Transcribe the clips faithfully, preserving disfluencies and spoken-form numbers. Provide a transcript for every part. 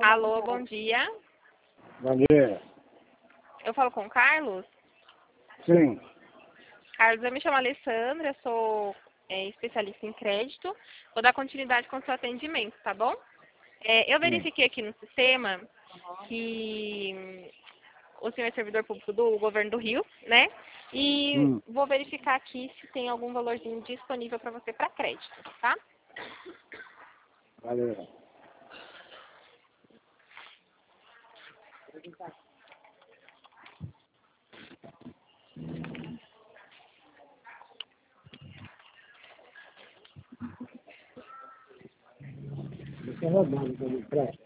Alô, bom dia. Bom dia. Eu falo com o Carlos? Sim. Carlos, eu me chamo Alessandra, sou é, especialista em crédito. Vou dar continuidade com o seu atendimento, tá bom? É, eu verifiquei aqui no sistema que o senhor é servidor público do governo do Rio, né? E Hum. vou verificar aqui se tem algum valorzinho disponível para você para crédito, tá? Valeu. Você roubando pra mim, presta.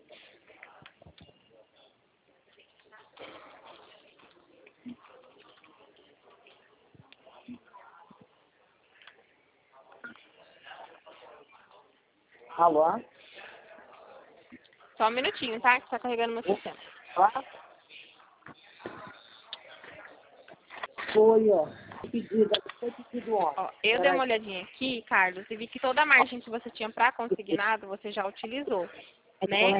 Alô? Só um minutinho, tá? Que tá carregando meu sistema. Foi, ó. Pedido, foi pedido ontem. Ó, eu dei uma olhadinha aqui, Carlos, e vi que toda a margem que você tinha para consignado, você já utilizou, né?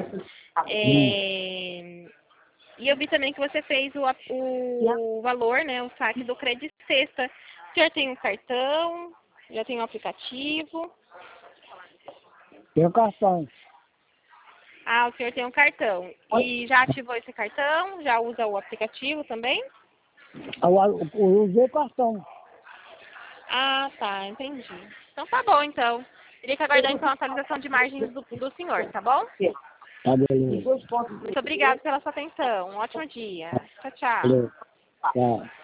É... E eu vi também que você fez o, o valor, né, o saque do Credit Sexta. O senhor tem um cartão, já tem um aplicativo. Tem o cartão. Ah, o senhor tem um cartão. E já ativou esse cartão? Já usa o aplicativo também? Eu, eu, eu usei o cartão. Ah, tá, entendi. Então tá bom, então. Teria que aguardar então a atualização de margens do, do senhor, tá bom? Tá, beleza. Muito obrigada pela sua atenção. Um ótimo dia. Tchau, tchau. Valeu. Tchau.